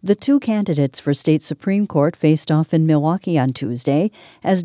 The two candidates for state Supreme Court faced off in Milwaukee on Tuesday. As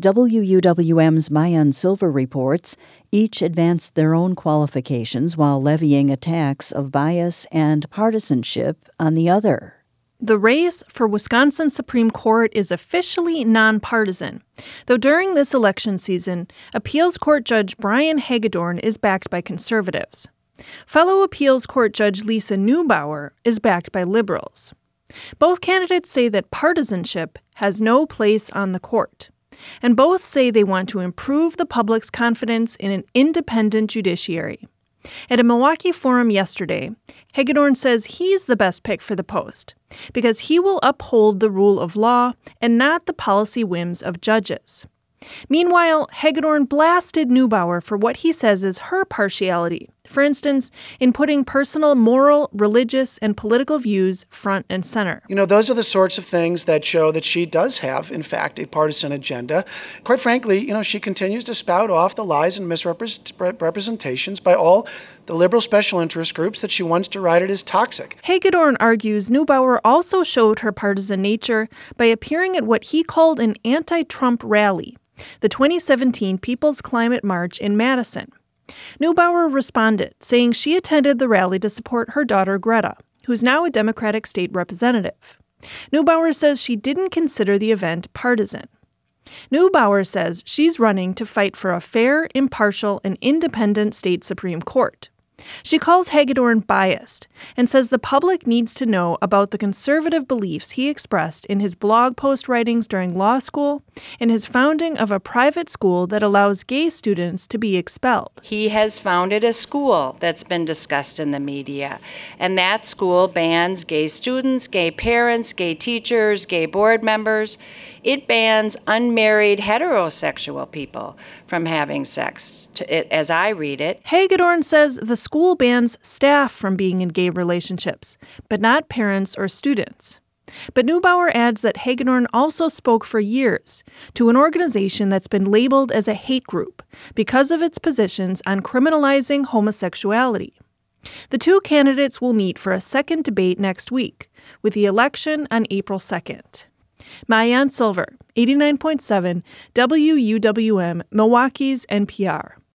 WUWM's Maayan Silver reports, each advanced their own qualifications while levying attacks of bias and partisanship on the other. The race for Wisconsin Supreme Court is officially nonpartisan, though during this election season, appeals court judge Brian Hagedorn is backed by conservatives. Fellow appeals court judge Lisa Neubauer is backed by liberals. Both candidates say that partisanship has no place on the court, and both say they want to improve the public's confidence in an independent judiciary. At a Milwaukee forum yesterday, Hagedorn says he's the best pick for the post because he will uphold the rule of law and not the policy whims of judges. Meanwhile, Hagedorn blasted Neubauer for what he says is her partiality, for instance, in putting personal, moral, religious, and political views front and center. Those are the sorts of things that show that she does have, in fact, a partisan agenda. Quite frankly, she continues to spout off the lies and misrepresentations by all the liberal special interest groups that she wants derided as toxic. Hagedorn argues Neubauer also showed her partisan nature by appearing at what he called an anti-Trump rally, the 2017 People's Climate March in Madison. Neubauer responded, saying she attended the rally to support her daughter Greta, who's now a Democratic state representative. Neubauer says she didn't consider the event partisan. Neubauer says she's running to fight for a fair, impartial, and independent state Supreme Court. She calls Hagedorn biased and says the public needs to know about the conservative beliefs he expressed in his blog post writings during law school and his founding of a private school that allows gay students to be expelled. He has founded a school that's been discussed in the media, and that school bans gay students, gay parents, gay teachers, gay board members. It bans unmarried heterosexual people from having sex, as I read it. Hagedorn says the school bans staff from being in gay relationships, but not parents or students. But Neubauer adds that Hagedorn also spoke for years to an organization that's been labeled as a hate group because of its positions on criminalizing homosexuality. The two candidates will meet for a second debate next week, with the election on April 2nd. Maayan Silver, 89.7 WUWM, Milwaukee's NPR.